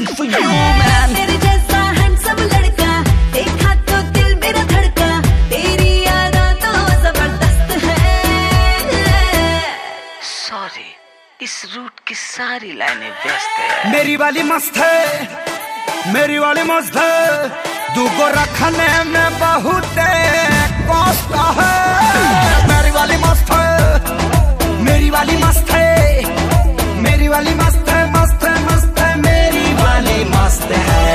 waiting for you man। तेरे जैसा handsome लड़का देखा तो दिल मेरा धड़का, तेरी यादा तो जबरदस्त है। सॉरी, इस रूट की सारी लाइनें व्यस्त है। मेरी वाली मस्त है, मेरी वाली मस्त है, दूगो रखने में बहुत कष्ट है। मेरी वाली मस्त है, मेरी वाली मस्त है, मेरी वाली मस्त है, मस्त है मस्त है, मेरी वाली मस्त है।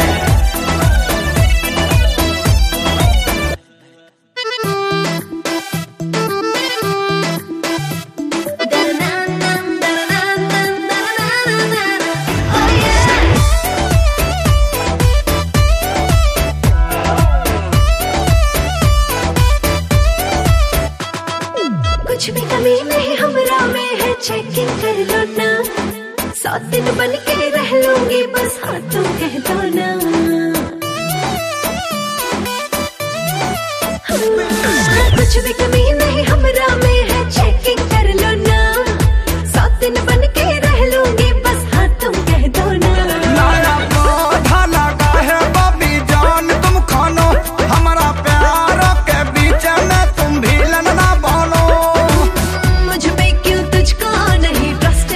कुछ भी कमी नहीं हमरा में है, चेकिंग कर लो ना, 100 दिन बन के रह लूंगी बस हाँ तुम कह दो ना। कुछ भी कमी नहीं हमरा में है, चेकिंग कर लो ना, 100 दिन बन के रह लूंगी बस हाँ तुम कह दो ना। नया पौधा लगा है बबी जान तुम खानो, हमारा प्यार के बीच में तुम भी लड़ना बोलो। मुझ पे क्यों तुझको नहीं ट्रस्ट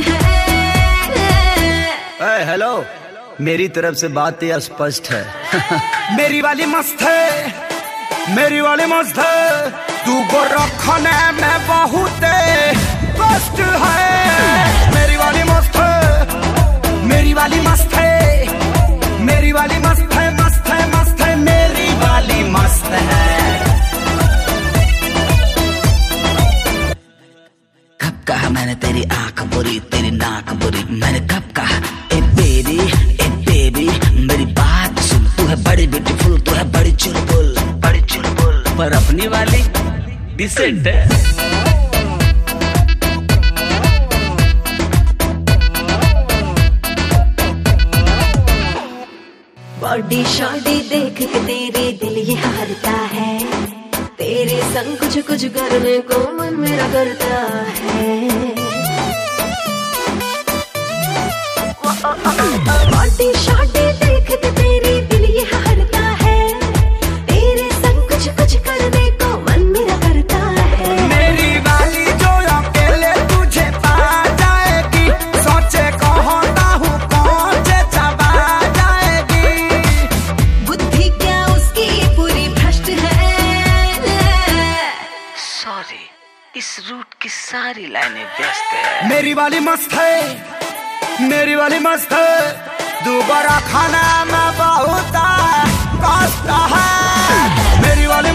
है। हेलो, मेरी तरफ से बात यह स्पष्ट है। मेरी वाली मस्त है, मेरी वाली मस्त है, दूगो रखने में बहुत कष्ट है। मेरी वाली मस्त है, मेरी वाली मस्त है, मेरी वाली मस्त है, मस्त है मस्त है, मेरी वाली मस्त है। कब कहा मैंने तेरी आंख बुरी, तेरी नाक बुरी, मैंने कब कहा ए बेबी मेरी बात सुन, तू है बड़ी ब्यूटीफुल, तू है बड़ी चुलबुल, बड़ी चुलबुल, पर अपनी वाली डिसेंट है। बॉडी शॉडी देख के तेरे दिल ये हारता है, तेरे संग कुछ कुछ करने को मन मेरा करता है। बॉडी शॉडी देख के तेरे दिल ये हारता है, तेरे संग कुछ कुछ करने को मन मेरा करता है। मेरी वाली जो अकेले तुझे पा जाएगी, सोचे कहता हूँ कौन से चबा जाएगी। बुद्धि क्या उसकी पूरी भ्रष्ट है। सॉरी, इस रूट की सारी लाइनें व्यस्त है। मेरी वाली मस्त है, मेरी वाली मस्त है, दोबारा खाना में बहुत कष्ट है। मेरी वाली